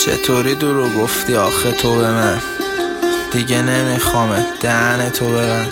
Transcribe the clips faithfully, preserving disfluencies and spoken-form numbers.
چطوری دروغ گفتی آخه تو به من؟ دیگه نمیخوامه دهن تو ببند.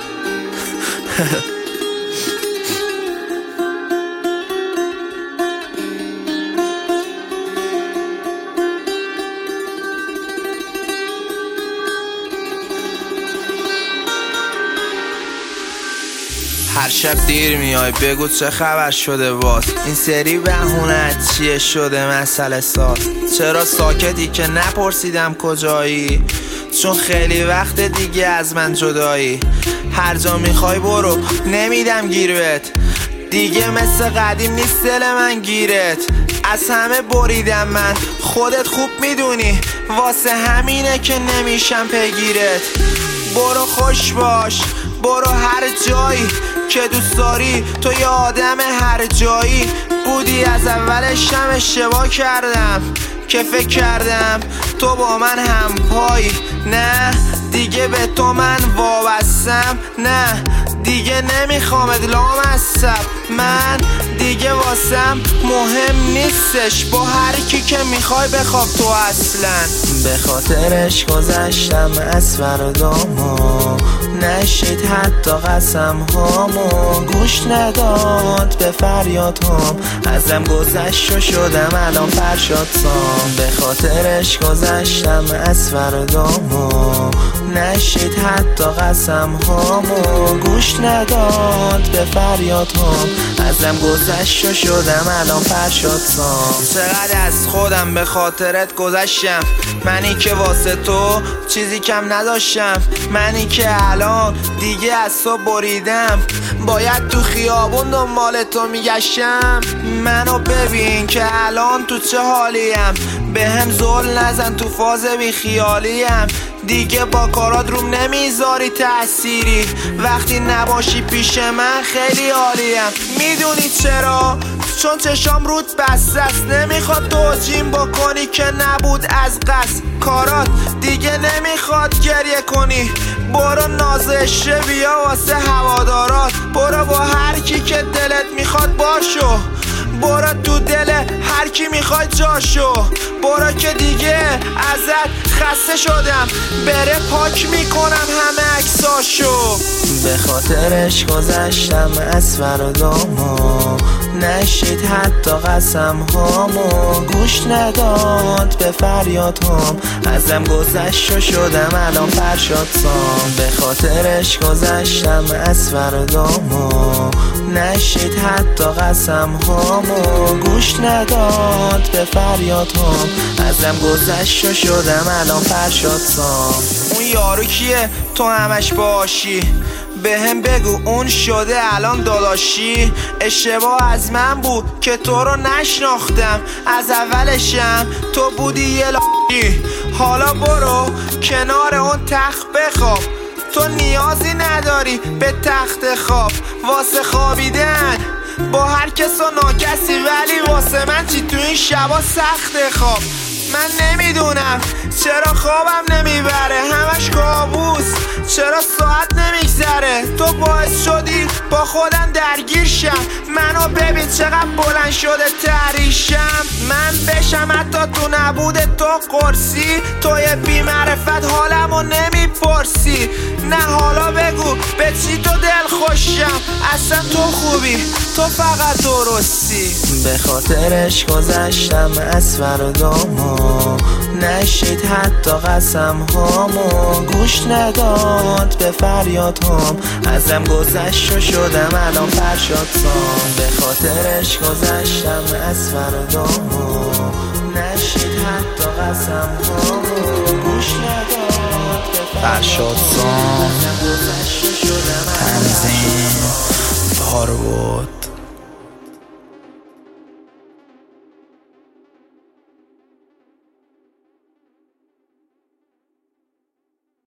هر شب دیر میای بگو چه خبر شده باز. این سری بهونه چیه شده مسئله ساز. چرا ساکتی که نپرسیدم کجایی؟ چون خیلی وقت دیگه از من جدایی. هر جا میخوای برو نمیدم گیر بهت. دیگه مثل قدیم نیست دل من گیرت. از همه بریدم من خودت خوب میدونی. واسه همینه که نمیشم پیگیرت. برو خوش باش برو هر جایی که دوست داری. تو یه آدم هر جایی بودی. از اولش هم اشتباه کردم که فکر کردم تو با من هم پایی. نه دیگه به تو من وابستم. نه دیگه نمیخوامت لامصب. من دیگه واسم مهم نیستش با هر کی که میخوای بخواب تو اصلا. به خاطرش گذشتم از فردامو. نشید حتی قسم هامو. گوش نداد به فریاد هم. ازم گذشت و شدم الان فرشاد سام. به خاطرش گذشتم از فردامو. نشید حتی قسم هامو. گوش نداد به فریاد هم. ازم گذشت و شدم الان فرشاد سام. چقدر از خودم به خاطرت گذشتم. منی که واسه تو چیزی کم نداشتم. منی که الان دیگه از تو بریدم. باید تو خیابون دنبال تو میگشتم. منو ببین که الان تو چه حالیم. به هم زل نزن تو فاز بی خیالیم. دیگه با کارات روم نمیذاری تأثیری. وقتی نباشی پیش من خیلی عالیم. میدونی چرا؟ چون چشام رود بسته است. نمیخواد توجیم بکنی که نبود از قصد. کارات دیگه نمیخواد گریه کنی. برو نازشه بیا واسه هوادارات. برو با هر کی که دلت میخواد باشو. برو تو دل هر کی میخوای جاشو. برو که دیگه ازت خسته شدم. بره پاک میکنم همه عکساشو. به خاطرش گذشتم از فردامو. نشید حتی قسم هامو. گوش نداد به فریاد هم. ازم گذشت و شدم الان فرشاد سام. به خاطرش گذشتم از فردامو. نشید حتی قسم هامو. گوش نداد به فریاد هم. ازم گذشت و شدم الان فرشاد سام. اون یارو کیه تو همش باشی؟ به هم بگو اون شده الان داداشی. اشتباه از من بود که تو رو نشناختم. از اولشم تو بودی یه لاشی. حالا برو کنار اون تخت بخواب. تو نیازی نداری به تخت خواب. واسه خوابیدن با هر کس و ناکسی. ولی واسه من چی تو این شبا سخت خواب. من نمیدونم چرا خوابم نمیبره. همش کابوس چرا ساعت نمیگذره. تو باعث شدی با خودم درگیر شم. منو ببین چقدر بلند شده تحریشم. من بشم حتی تو نبود تو قرصی. توی بی معرفت حالمو نمیپرسی. نه حالا بگو به چی تو دل خوشم. اصلا تو خوبی تو فقط درستی. به خاطرش گذشتم از فردامو. نشید حتی قسم هامو. گوش نداد به فریاد هم. ازم گذشت و شدم الان فرشاد سام. به خاطرش گذشتم از فردامو. نشید حتی قسم هامو. گوش نداد به فرشاد سام. تنظیم